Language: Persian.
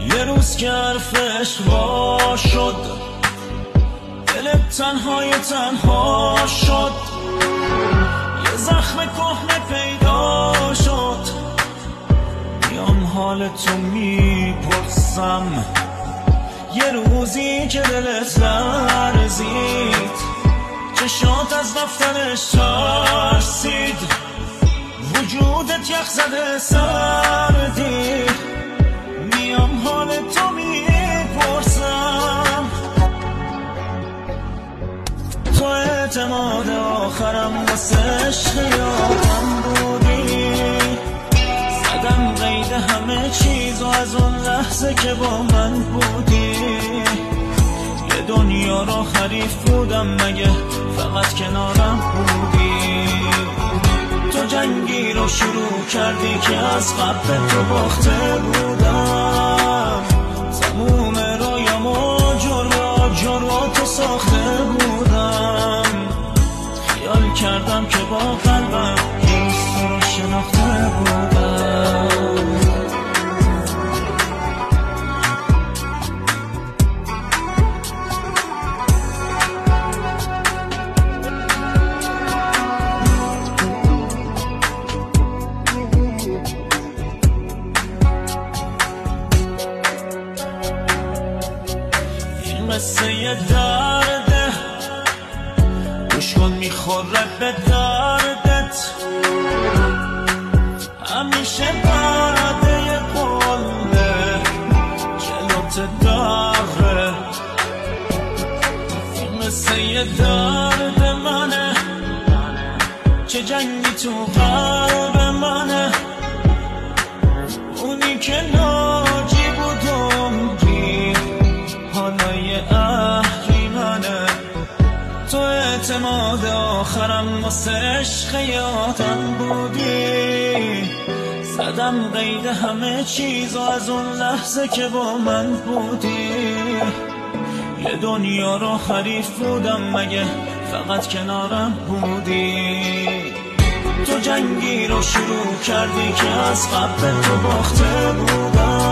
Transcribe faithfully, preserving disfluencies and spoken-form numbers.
یه روز که حرفش وا شد، دلت تنهای تنها شد، یه زخم کهنه پیدا شد. میام حالتو میپرسم، یه روزی که دلت لرزید، چشات از رفتنش ترسید، وجودت یخ زده سردی. میام حالتو میپرسم، تو اعتماد آخرم واسه عشق یادم بودی. زدم قید همه چیز و از اون لحظه که با من بودی، یه دنیا را حریف بودم مگه فقط کنارم بودی. تو جنگی رو شروع کردی که از قبل تو باخته بودم، تموم رایم و جلو جلو تو ساخته بودم. خیال کردم که با قلبم یه روز تو رو شناخته بودم. قصه یه درده، گوش کن میخوره به دردت. همیشه بعد یه قله جلوت داره. این قصه یه درد منه، چه جنگی تو قلب منه. اونی که ناجی بود عمری، حالا یه اهریمنه. تو اعتماد آخرم واسه عشق یادم بودی. زدم قید همه چیز و از اون لحظه که با من بودی، یه دنیا رو حریف بودم مگه فقط کنارم بودی. تو جنگی رو شروع کردی که از قبل تو باخته بودم،